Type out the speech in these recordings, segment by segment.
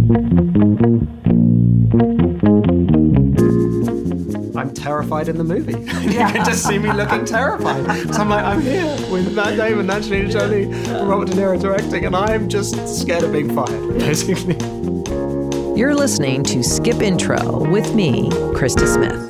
I'm terrified in the movie. You can just see me looking terrified. So I'm like, I'm here with Matt Damon, Angelina Jolie, Robert De Niro directing, and I'm just scared of being fired, basically. You're listening to Skip Intro with me, Krista Smith.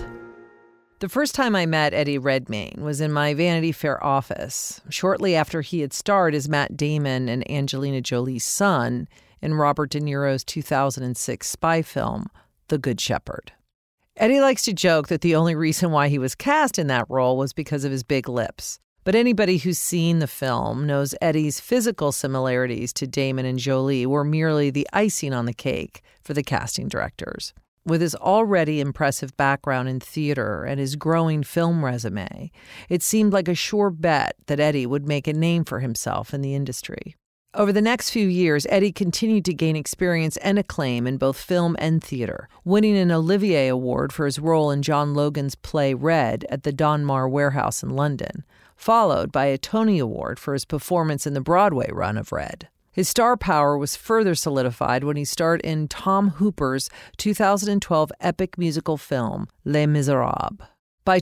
The first time I met Eddie Redmayne was in my Vanity Fair office, shortly after he had starred as Matt Damon and Angelina Jolie's son in Robert De Niro's 2006 spy film, The Good Shepherd. Eddie likes to joke that the only reason why he was cast in that role was because of his big lips. But anybody who's seen the film knows Eddie's physical similarities to Damon and Jolie were merely the icing on the cake for the casting directors. With his already impressive background in theater and his growing film resume, it seemed like a sure bet that Eddie would make a name for himself in the industry. Over the next few years, Eddie continued to gain experience and acclaim in both film and theater, winning an Olivier Award for his role in John Logan's play Red at the Donmar Warehouse in London, followed by a Tony Award for his performance in the Broadway run of Red. His star power was further solidified when he starred in Tom Hooper's 2012 epic musical film, Les Miserables. By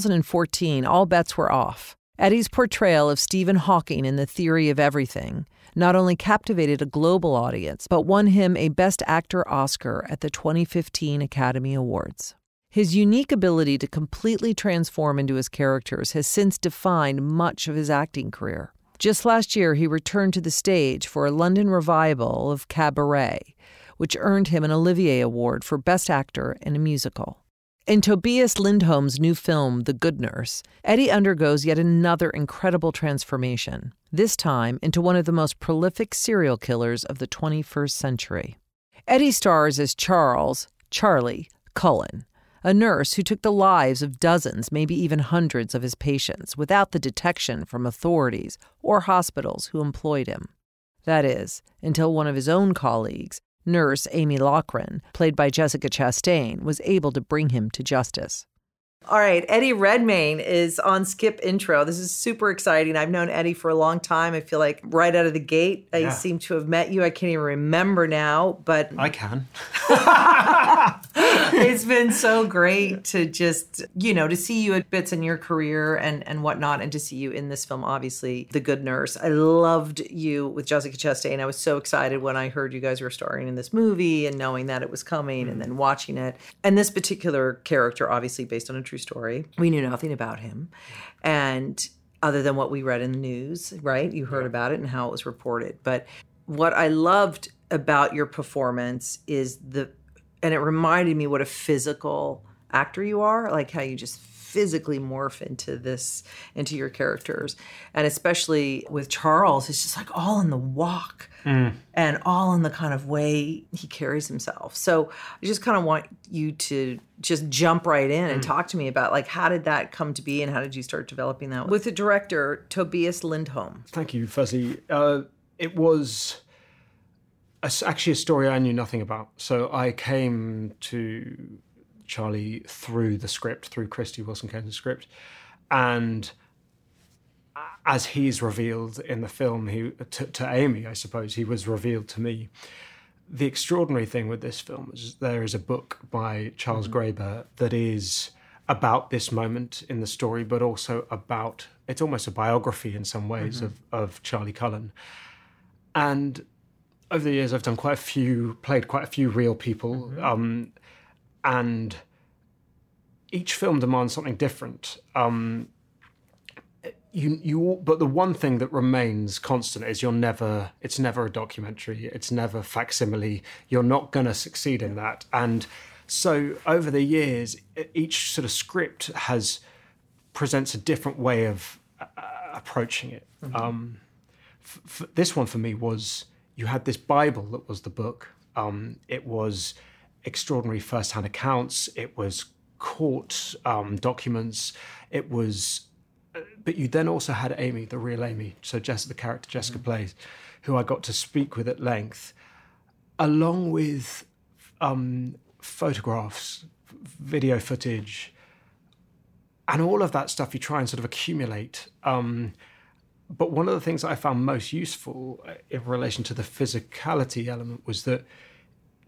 2014, all bets were off. Eddie's portrayal of Stephen Hawking in The Theory of Everything not only captivated a global audience, but won him a Best Actor Oscar at the 2015 Academy Awards. His unique ability to completely transform into his characters has since defined much of his acting career. Just last year, he returned to the stage for a London revival of Cabaret, which earned him an Olivier Award for Best Actor in a Musical. In Tobias Lindholm's new film, The Good Nurse, Eddie undergoes yet another incredible transformation, this time into one of the most prolific serial killers of the 21st century. Eddie stars as Charlie Cullen, a nurse who took the lives of dozens, maybe even hundreds of his patients without the detection from authorities or hospitals who employed him. That is, until one of his own colleagues, nurse Amy Lochran, played by Jessica Chastain, was able to bring him to justice. All right, Eddie Redmayne is on Skip Intro. This is super exciting. I've known Eddie for a long time. I feel like right out of the gate, I seem to have met you. I can't even remember now, but... I can. It's been so great to just, to see you at bits in your career and whatnot, and to see you in this film, obviously, The Good Nurse. I loved you with Jessica Chastain. I was so excited when I heard you guys were starring in this movie and knowing that it was coming and then watching it. And this particular character, obviously based on a true story, we knew nothing about him. And other than what we read in the news, right? You heard about it and how it was reported. But what I loved about your performance is and it reminded me what a physical actor you are, like how you just physically morph into your characters. And especially with Charles, it's just like all in the walk and all in the kind of way he carries himself. So I just kind of want you to just jump right in and talk to me about, like, how did that come to be and how did you start developing that with the director, Tobias Lindholm? Thank you, Fuzzy. It was... actually a story I knew nothing about. So I came to Charlie through the script, through Christy Wilson Kenton's script. And as he's revealed in the film, to Amy, I suppose, he was revealed to me. The extraordinary thing with this film is there is a book by Charles Graeber that is about this moment in the story, but also about, it's almost a biography in some ways of Charlie Cullen. And over the years, I've done played quite a few real people, and each film demands something different. But the one thing that remains constant is it's never a documentary, it's never facsimile. You're not going to succeed in that. And so over the years, each sort of script presents a different way of approaching it. This one for me was, you had this Bible that was the book. It was extraordinary first-hand accounts. It was court documents. It was, but you then also had Amy, the real Amy. So the character Jessica plays, who I got to speak with at length, along with photographs, video footage, and all of that stuff you try and sort of accumulate. But one of the things that I found most useful in relation to the physicality element was that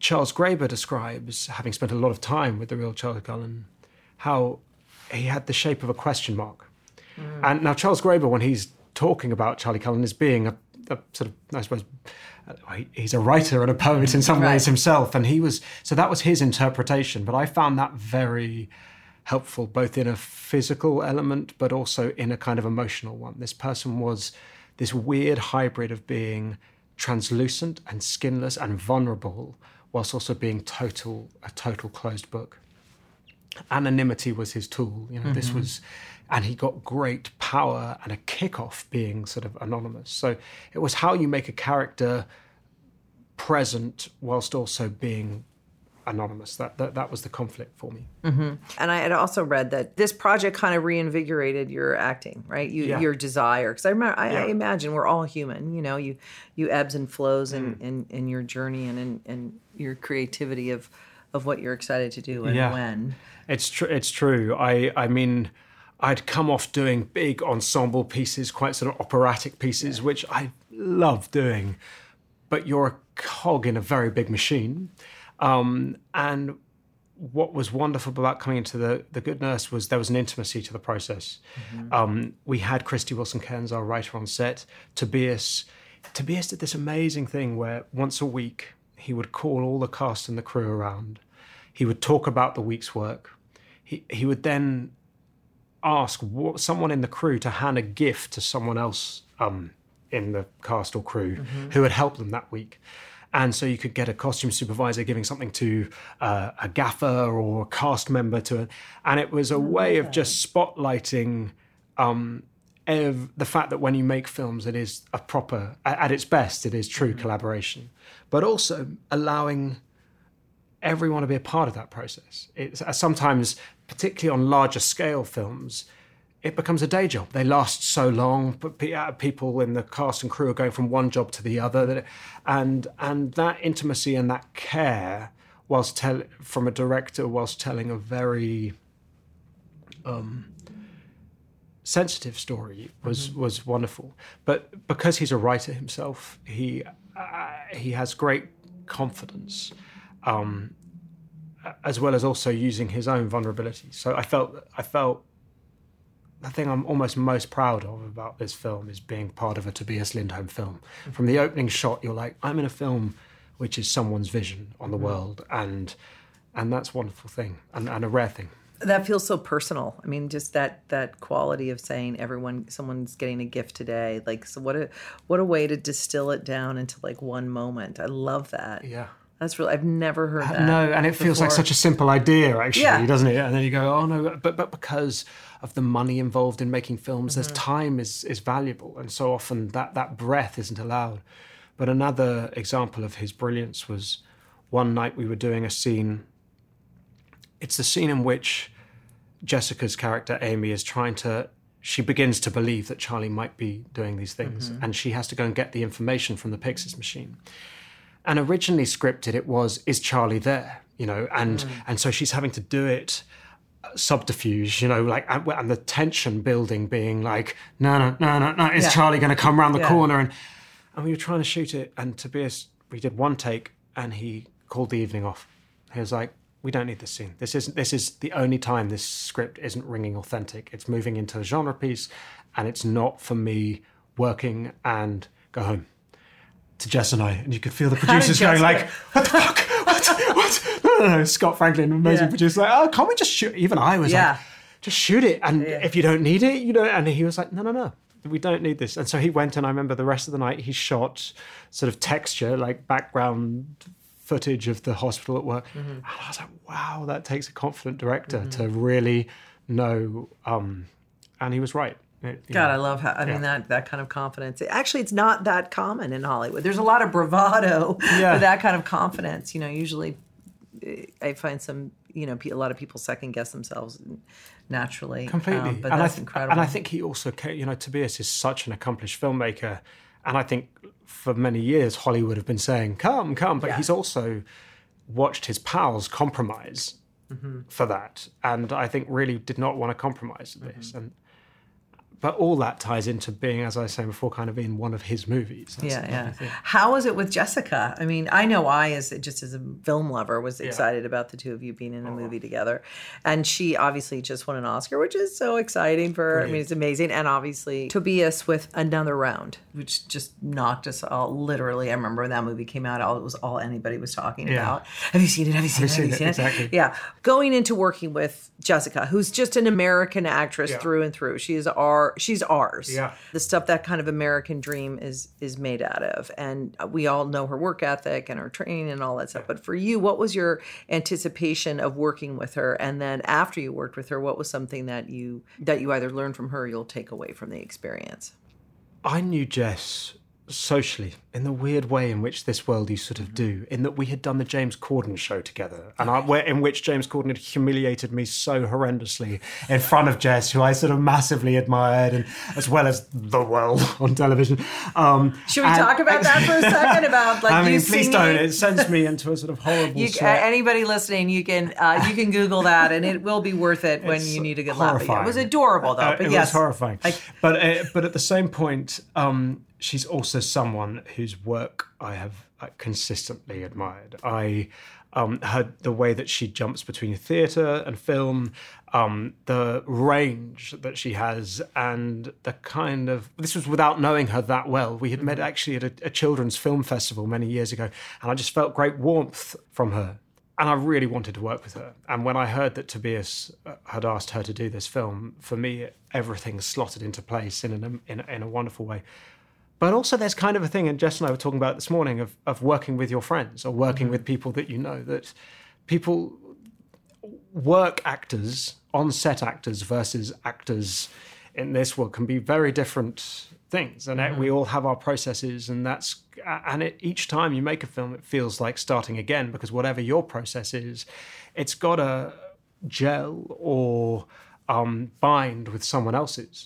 Charles Graeber describes, having spent a lot of time with the real Charlie Cullen, how he had the shape of a question mark. And now Charles Graeber, when he's talking about Charlie Cullen as being a sort of, I suppose, he's a writer and a poet in some ways himself. And so that was his interpretation. But I found that very helpful, both in a physical element, but also in a kind of emotional one. This person was this weird hybrid of being translucent and skinless and vulnerable, whilst also being a total closed book. Anonymity was his tool. This was, and he got great power and a kick off being sort of anonymous. So it was how you make a character present whilst also being anonymous. That was the conflict for me. And I had also read that this project kind of reinvigorated your acting, right? Your desire, because I imagine we're all human. You ebbs and flows in your journey and in your creativity of what you're excited to do and when. It's true. I mean, I'd come off doing big ensemble pieces, quite sort of operatic pieces, which I love doing. But you're a cog in a very big machine. And what was wonderful about coming into the Good Nurse was there was an intimacy to the process. We had Christy Wilson-Cairns, our writer, on set. Tobias did this amazing thing where once a week he would call all the cast and the crew around. He would talk about the week's work. He would then ask someone in the crew to hand a gift to someone else in the cast or crew who had helped them that week. And so you could get a costume supervisor giving something to a gaffer or a cast member and it was a way of just spotlighting the fact that when you make films, it is a proper, at its best, it is true collaboration, but also allowing everyone to be a part of that process. It's sometimes, particularly on larger scale films, it becomes a day job. They last so long, but people in the cast and crew are going from one job to the other. And that intimacy and that care, from a director, whilst telling a very sensitive story, was wonderful. But because he's a writer himself, he has great confidence, as well as also using his own vulnerability. So I felt the thing I'm almost most proud of about this film is being part of a Tobias Lindholm film. From the opening shot, you're like, I'm in a film which is someone's vision on the world, and that's a wonderful thing and a rare thing. That feels so personal. I mean, just that quality of saying someone's getting a gift today. Like, so what a way to distill it down into like one moment. I love that. Yeah. That's really, I've never heard that. No, and it feels like such a simple idea, actually, doesn't it? And then you go, oh no, but because of the money involved in making films, there's time is valuable, and so often that breath isn't allowed. But another example of his brilliance was one night we were doing a scene. It's the scene in which Jessica's character, Amy, she begins to believe that Charlie might be doing these things, and she has to go and get the information from the Pyxis machine. And originally scripted, it was, is Charlie there? And so she's having to do it subterfuge, and the tension building being like, no, is Charlie going to come around the corner? And we were trying to shoot it, and Tobias, we did one take, and he called the evening off. He was like, we don't need this scene. This is the only time this script isn't ringing authentic. It's moving into a genre piece, and it's not for me working and go home. To Jess and I, and you could feel the producers going like, what the fuck? What? No. Scott Franklin, amazing producer, like, oh, can't we just shoot? Even I was like, just shoot it. And if you don't need it, and he was like, no, we don't need this. And so he went, and I remember the rest of the night he shot sort of texture, like background footage of the hospital at work. And I was like, wow, that takes a confident director to really know. And he was right. God, I love that kind of confidence. Actually, it's not that common in Hollywood. There's a lot of bravado for that kind of confidence. Usually I find a lot of people second guess themselves naturally. Completely. But that's incredible. And I think he also, Tobias is such an accomplished filmmaker. And I think for many years, Hollywood have been saying, come. But he's also watched his pals compromise for that. And I think really did not want to compromise this. And But all that ties into being, as I was saying before, kind of in one of his movies. That's yeah. How was it with Jessica? I mean, I know as a film lover, was excited about the two of you being in a movie together. And she obviously just won an Oscar, which is so exciting for her. Brilliant. I mean, it's amazing. And obviously, Tobias with Another Round, which just knocked us all, literally. I remember when that movie came out, it was all anybody was talking about. Have you seen it? Have you seen it? Exactly. Yeah. Going into working with Jessica, who's just an American actress through and through. She's ours. Yeah. The stuff that kind of American dream is made out of. And we all know her work ethic and her training and all that stuff. But for you, what was your anticipation of working with her? And then after you worked with her, what was something that you either learned from her or you'll take away from the experience? I knew Jess socially in the weird way in which this world you sort of do, in that we had done the James Corden show together, and in which James Corden had humiliated me so horrendously in front of Jess, who I sort of massively admired, and as well as the world on television. Should we talk about that for a second? About like, I mean, you please don't. It sends me into a sort of horrible sweat. Anybody listening, you can Google that, and it will be worth it when you need a good laugh. It was adorable, though. But it was horrifying. But at the same point, she's also someone whose work I have consistently admired. I heard the way that she jumps between theatre and film, the range that she has, and the kind of... This was without knowing her that well. We had met actually at a children's film festival many years ago, and I just felt great warmth from her. And I really wanted to work with her. And when I heard that Tobias had asked her to do this film, for me, everything slotted into place in a wonderful way. But also there's kind of a thing, and Jess and I were talking about it this morning, of working with your friends or working with people that you know, that people work actors, on-set actors versus actors in this world can be very different things. And we all have our processes, and each time you make a film, it feels like starting again, because whatever your process is, it's got to gel or bind with someone else's,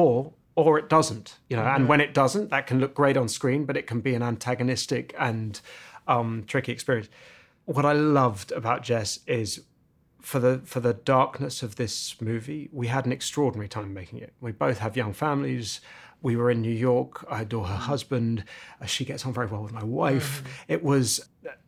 or it doesn't, and when it doesn't, that can look great on screen, but it can be an antagonistic and tricky experience. What I loved about Jess is for the darkness of this movie, we had an extraordinary time making it. We both have young families. We were in New York. I adore her husband. She gets on very well with my wife. It was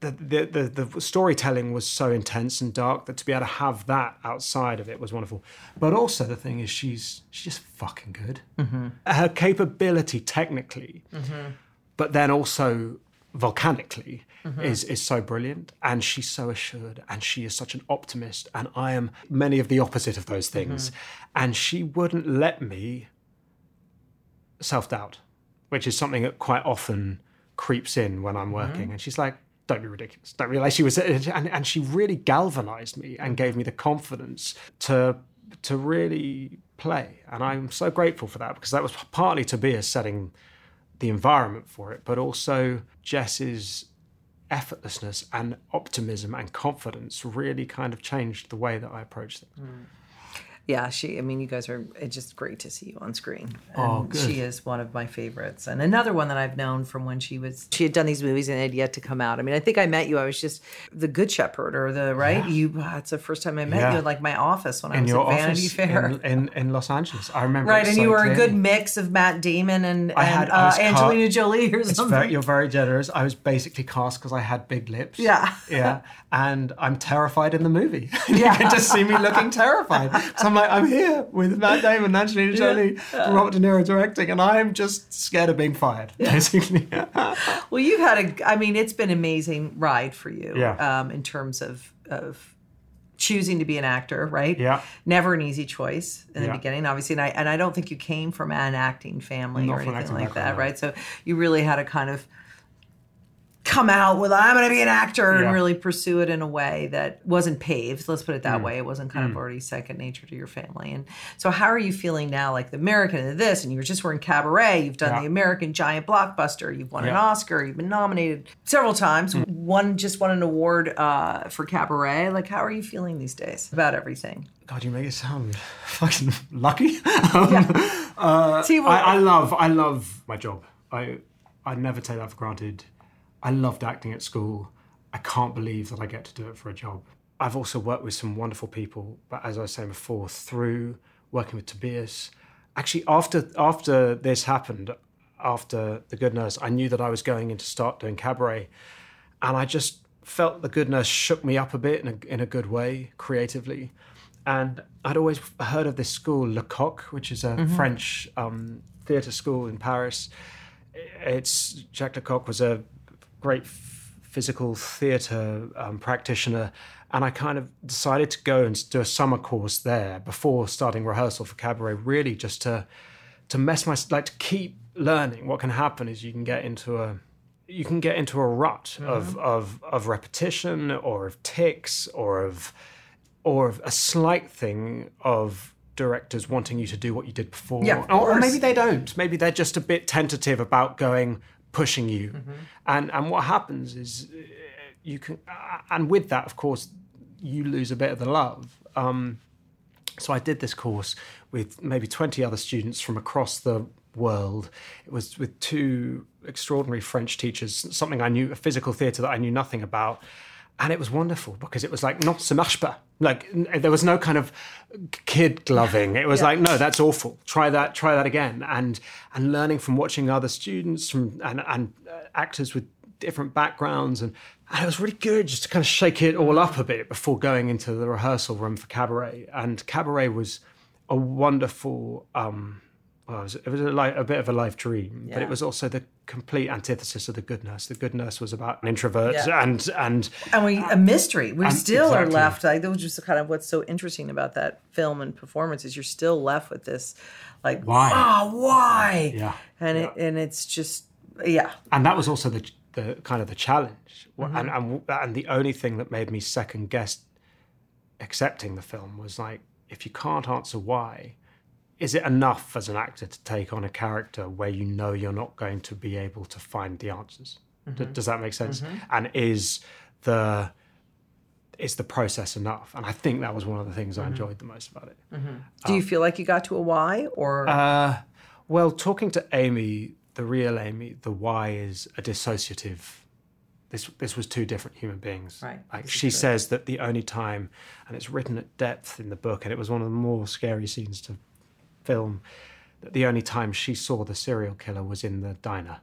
the storytelling was so intense and dark that to be able to have that outside of it was wonderful. But also the thing is, she's just fucking good. Her capability technically, but then also volcanically is so brilliant, and she's so assured, and she is such an optimist, and I am many of the opposite of those things, and she wouldn't let me self-doubt, which is something that quite often creeps in when I'm working. And she's like, don't be ridiculous. Don't realize she was... And she really galvanized me and gave me the confidence to really play. And I'm so grateful for that, because that was partly Tobias setting the environment for it, but also Jess's effortlessness and optimism and confidence really kind of changed the way that I approach things. Yeah, you guys it's just great to see you on screen. Oh, good. She is one of my favorites. And another one that I've known from when she had done these movies and had yet to come out. I mean, I think I met you, I was just the Good Shepherd or it's the first time I met you in like my office when I was at Vanity Fair. In Los Angeles. I remember. Right, and you were a good mix of Matt Damon and Angelina Jolie or something. You're very generous. I was basically cast because I had big lips. Yeah. Yeah. And I'm terrified in the movie. You can just see me looking terrified. So I'm here with Matt Damon and Angelina Jolie, Robert De Niro directing, and I'm just scared of being fired, basically. Well, you've had it's been an amazing ride for you in terms of choosing to be an actor, right? Yeah. Never an easy choice in the beginning, obviously. And I don't think you came from an acting family or anything like that, right? So you really had to kind of come out with, I'm going to be an actor and really pursue it in a way that wasn't paved. Let's put it that way. It wasn't kind of already second nature to your family. And so how are you feeling now, like the American and this, and you were in Cabaret, you've done the American giant blockbuster, you've won an Oscar, you've been nominated several times, won an award for Cabaret. Like, how are you feeling these days about everything? God, you make it sound fucking lucky. I love my job. I never take that for granted. I loved acting at school. I can't believe that I get to do it for a job. I've also worked with some wonderful people, but as I was saying before, through working with Tobias actually, after this happened, after The Good Nurse, I knew that I was going in to start doing cabaret, and I just felt The Good Nurse shook me up a bit in a good way, creatively. And I'd always heard of this school, Le Coq, which is a French theatre school in Paris. Jacques Lecoq was a great physical theatre practitioner, and I kind of decided to go and do a summer course there before starting rehearsal for cabaret, really just to to keep learning. What can happen is you can get into a rut of repetition, or of tics, or of a slight thing of directors wanting you to do what you did before. Yeah, or maybe they don't. Maybe they're just a bit tentative about pushing you. And what happens is you can, and with that, of course, you lose a bit of the love. So I did this course with maybe 20 other students from across the world. It was with two extraordinary French teachers, a physical theatre that I knew nothing about. And it was wonderful because it was like, non, ça marche pas. Like, there was no kind of kid gloving. It was like, no, that's awful. Try that again. And learning from watching other students and actors with different backgrounds. And it was really good just to kind of shake it all up a bit before going into the rehearsal room for cabaret. And cabaret was a wonderful, it was a bit of a life dream, but it was also the complete antithesis of The Good Nurse. The Good Nurse was about an introvert and a mystery. We still are left. That was just kind of what's so interesting about that film and performance is you're still left with this, like, why? Oh, why? Yeah, and it's just And that was also the kind of the challenge, and the only thing that made me second guess accepting the film was like, if you can't answer why, is it enough as an actor to take on a character where you know you're not going to be able to find the answers? Does that make sense? And is the process enough? And I think that was one of the things I enjoyed the most about it. Do you feel like you got to a why, or? Well, talking to Amy, the real Amy, the why is a dissociative. This was two different human beings. Right. Like she says that the only time, and it's written at depth in the book, and it was one of the more scary scenes to film, that the only time she saw the serial killer was in the diner.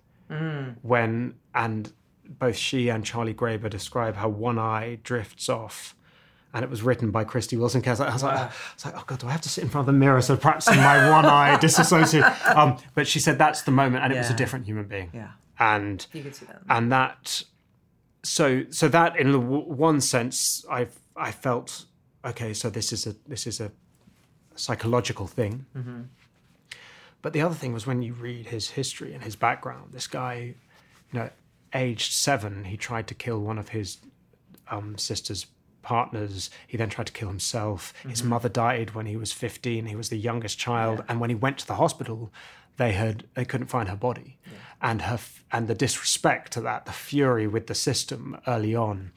And both she and Charlie Graeber describe how one eye drifts off, and it was written by Christy Wilson Cairns. I was like, oh God, do I have to sit in front of the mirror so perhaps my one eye disassociate? But she said that's the moment, and it was a different human being. Yeah, and you could see that. And that, so that in one sense, I felt okay. So this is a psychological thing. But the other thing was when you read his history and his background, this guy, aged 7, he tried to kill one of his sister's partners. He then tried to kill himself. His mother died when he was 15. He was the youngest child. And when he went to the hospital, they couldn't find her body. And and the disrespect to that, the fury with the system early on,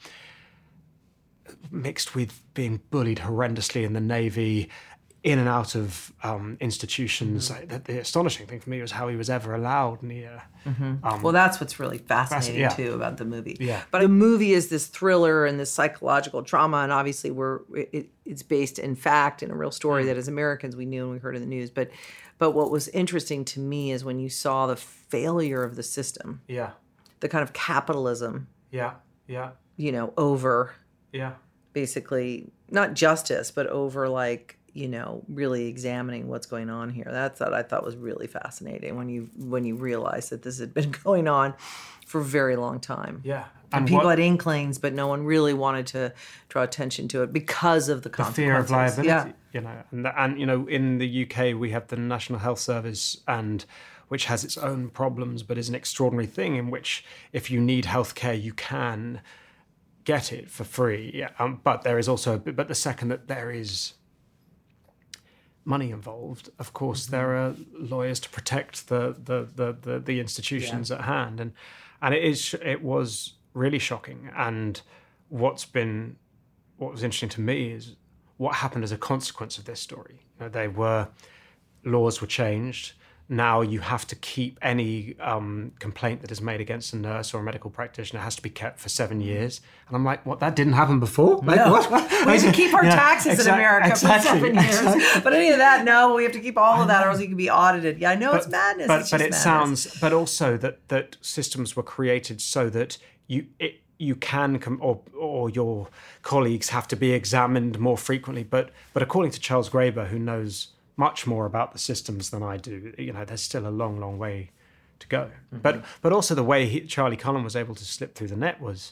mixed with being bullied horrendously in the Navy, in and out of institutions. The astonishing thing for me was how he was ever allowed near. Well, that's what's really fascinating too about the movie. Yeah. But the movie is this thriller and this psychological drama, and obviously it's based in fact in a real story that as Americans we knew and we heard in the news. But what was interesting to me is when you saw the failure of the system. Yeah. The kind of capitalism. Yeah. Yeah. Over. Yeah. Basically, not justice, but over really examining what's going on here. That's what I thought was really fascinating when you realize that this had been going on for a very long time. Yeah. And people had inklings, but no one really wanted to draw attention to it because of the consequences. Fear of liability. Yeah. And in the UK we have the National Health Service, which has its own problems, but is an extraordinary thing in which if you need healthcare, you can get it for free. But there is also, but the second that there is money involved, of course, there are lawyers to protect the institutions at hand, and it was really shocking. And what was interesting to me is what happened as a consequence of this story. Laws were changed. now you have to keep any complaint that is made against a nurse or a medical practitioner has to be kept for 7 years. And I'm like, what? That didn't happen before? Like, no. what? We have to keep our taxes in America for 7 years. But any of that, no, we have to keep all of that or else you can be audited. Yeah, I know it's madness. But it sounds, but also that systems were created so that you can or your colleagues have to be examined more frequently. But according to Charles Graeber, who knows much more about the systems than I do, there's still a long, long way to go. Mm-hmm. But also the way Charlie Cullen was able to slip through the net was,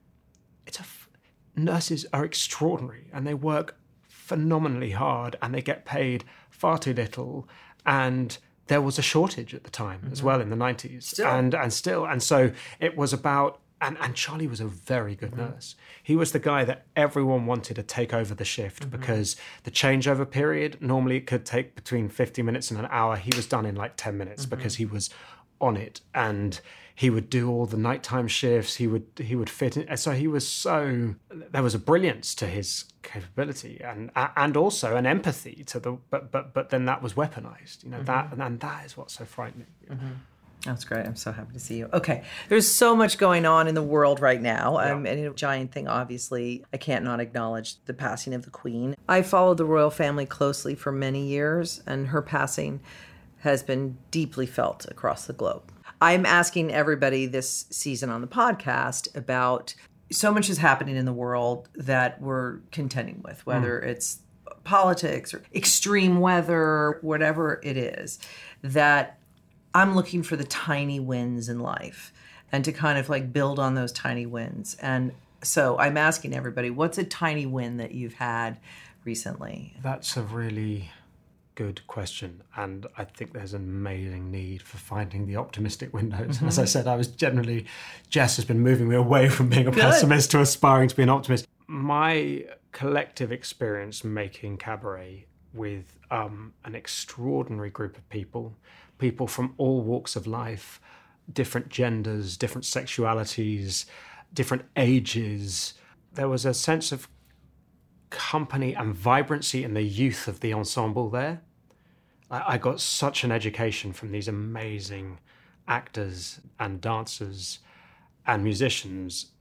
nurses are extraordinary and they work phenomenally hard and they get paid far too little. And there was a shortage at the time as well in the 90s. And so it was about, and Charlie was a very good nurse. He was the guy that everyone wanted to take over the shift because the changeover period, normally it could take between 50 minutes and an hour. He was done in like 10 minutes because he was on it, and he would do all the nighttime shifts. He would fit in. So there was a brilliance to his capability and also an empathy to the, but then that was weaponized, that is what's so frightening. That's great. I'm so happy to see you. Okay. There's so much going on in the world right now. And a giant thing, obviously. I can't not acknowledge the passing of the Queen. I followed the royal family closely for many years, and her passing has been deeply felt across the globe. I'm asking everybody this season on the podcast about so much is happening in the world that we're contending with, whether it's politics or extreme weather, whatever it is, that I'm looking for the tiny wins in life and to kind of like build on those tiny wins. And so I'm asking everybody, what's a tiny win that you've had recently? That's a really good question. And I think there's an amazing need for finding the optimistic windows. As I said, Jess has been moving me away from being a pessimist to aspiring to be an optimist. My collective experience making cabaret with an extraordinary group of people from all walks of life, different genders, different sexualities, different ages. There was a sense of company and vibrancy in the youth of the ensemble there. I got such an education from these amazing actors and dancers and musicians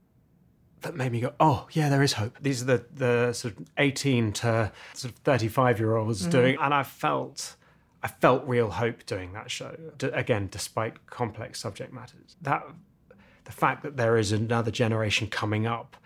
that made me go, oh, yeah, there is hope. These are the sort of 18 to sort of 35-year-olds doing, and I felt real hope doing that show. Again, despite complex subject matters. The fact that there is another generation coming up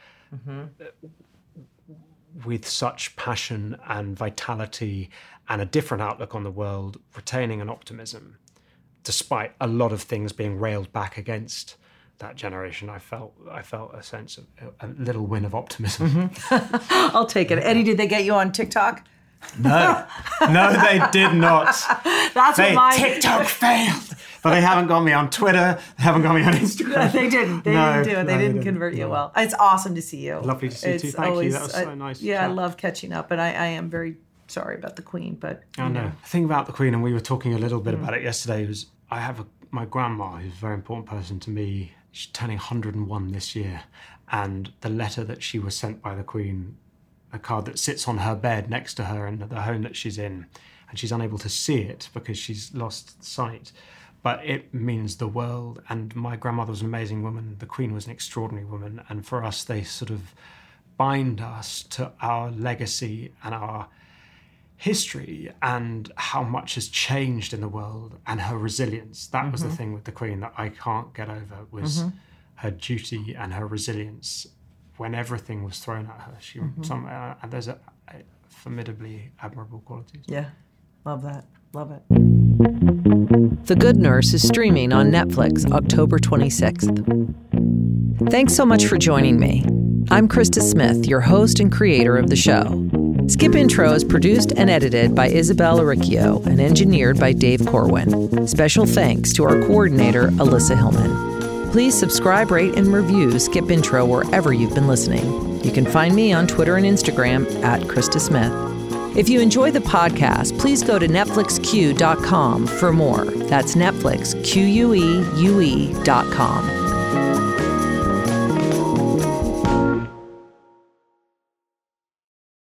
with such passion and vitality and a different outlook on the world, retaining an optimism, despite a lot of things being railed back against that generation, I felt a sense of a little win of optimism. I'll take it. Eddie, did they get you on TikTok? No, they did not. TikTok failed. But they haven't got me on Twitter. They haven't got me on Instagram. They didn't. They didn't do it. They didn't convert you well. It's awesome to see you. Lovely to see you too. Thank you. That was so nice. Yeah, I love catching up. And I am very sorry about the Queen. But I know. The thing about the Queen, and we were talking a little bit about it yesterday, was I have my grandma, who's a very important person to me. She's turning 101 this year. And the letter that she was sent by the Queen, a card that sits on her bed next to her in the home that she's in, and she's unable to see it because she's lost sight. But it means the world. And my grandmother was an amazing woman. The Queen was an extraordinary woman. And for us, they sort of bind us to our legacy and our history and how much has changed in the world and her resilience. That was the thing with the Queen that I can't get over, was her duty and her resilience when everything was thrown at her. And there's a formidably admirable qualities. Yeah, love that. Love it. The Good Nurse is streaming on Netflix October 26th. Thanks so much for joining me. I'm Krista Smith, your host and creator of the show. Skip Intro is produced and edited by Isabel Aricchio and engineered by Dave Corwin. Special thanks to our coordinator, Alyssa Hillman. Please subscribe, rate, and review Skip Intro wherever you've been listening. You can find me on Twitter and Instagram at Krista Smith. If you enjoy the podcast, please go to netflixque.com for more. That's Netflix, QUEUE.com.